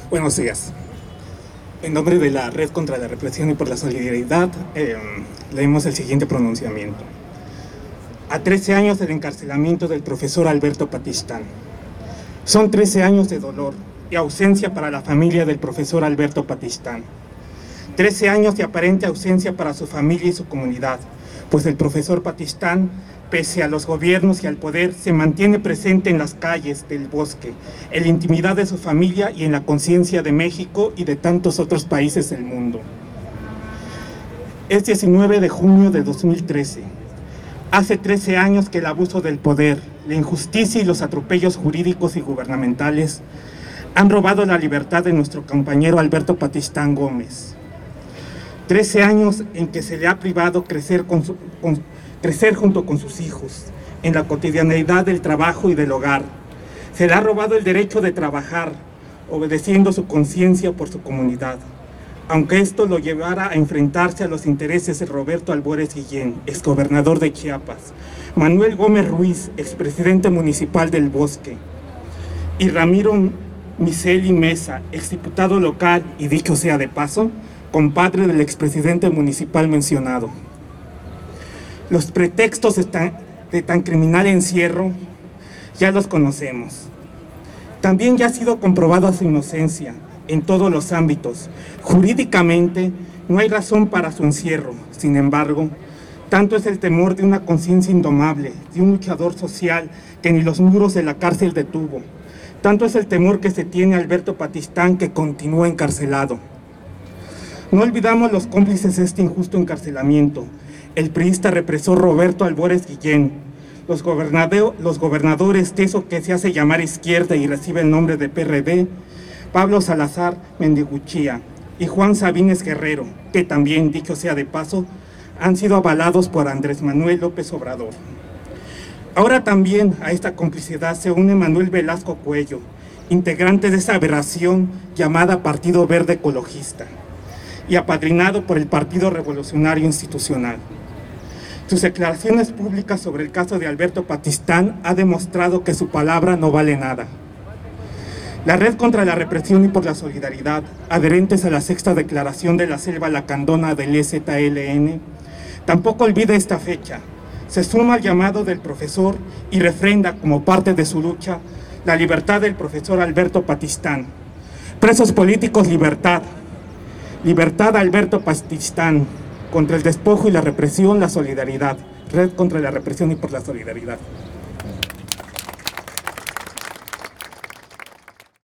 Buenos días. En nombre de la Red contra la Represión y por la Solidaridad, leemos el siguiente pronunciamiento. A 13 años del encarcelamiento del profesor Alberto Patistán. Son 13 años de dolor y ausencia para la familia del profesor Alberto Patistán. 13 años de aparente ausencia para su familia y su comunidad, pues el profesor Patistán, pese a los gobiernos y al poder, se mantiene presente en las calles del Bosque, en la intimidad de su familia y en la conciencia de México y de tantos otros países del mundo. Es 19 de junio de 2013. Hace 13 años que el abuso del poder, la injusticia y los atropellos jurídicos y gubernamentales han robado la libertad de nuestro compañero Alberto Patistán Gómez. 13 años en que se le ha privado crecer junto con sus hijos, en la cotidianeidad del trabajo y del hogar. Se le ha robado el derecho de trabajar, obedeciendo su conciencia por su comunidad, aunque esto lo llevara a enfrentarse a los intereses de Roberto Albores Guillén, exgobernador de Chiapas, Manuel Gómez Ruiz, expresidente municipal del Bosque, y Ramiro Miseli Mesa, exdiputado local y, dicho sea de paso, compadre del expresidente municipal mencionado. Los pretextos de tan criminal encierro ya los conocemos. También ya ha sido comprobada su inocencia en todos los ámbitos. Jurídicamente no hay razón para su encierro. Sin embargo, tanto es el temor de una conciencia indomable, de un luchador social que ni los muros de la cárcel detuvo. Tanto es el temor que se tiene a Alberto Patistán, que continúa encarcelado. No olvidamos los cómplices de este injusto encarcelamiento: el priista represor Roberto Albores Guillén, los gobernadores de eso que se hace llamar izquierda y recibe el nombre de PRD, Pablo Salazar Mendiguchía y Juan Sabines Guerrero, que también, dicho sea de paso, han sido avalados por Andrés Manuel López Obrador. Ahora también a esta complicidad se une Manuel Velasco Cuello, integrante de esa aberración llamada Partido Verde Ecologista, y apadrinado por el Partido Revolucionario Institucional. Sus declaraciones públicas sobre el caso de Alberto Patistán ha demostrado que su palabra no vale nada. La Red contra la Represión y por la Solidaridad, adherentes a la sexta declaración de la Selva Lacandona del EZLN, tampoco olvida esta fecha. Se suma al llamado del profesor y refrenda como parte de su lucha la libertad del profesor Alberto Patistán. Presos políticos, libertad. Libertad a Alberto Patistán. Contra el despojo y la represión, la solidaridad. Red contra la Represión y por la Solidaridad.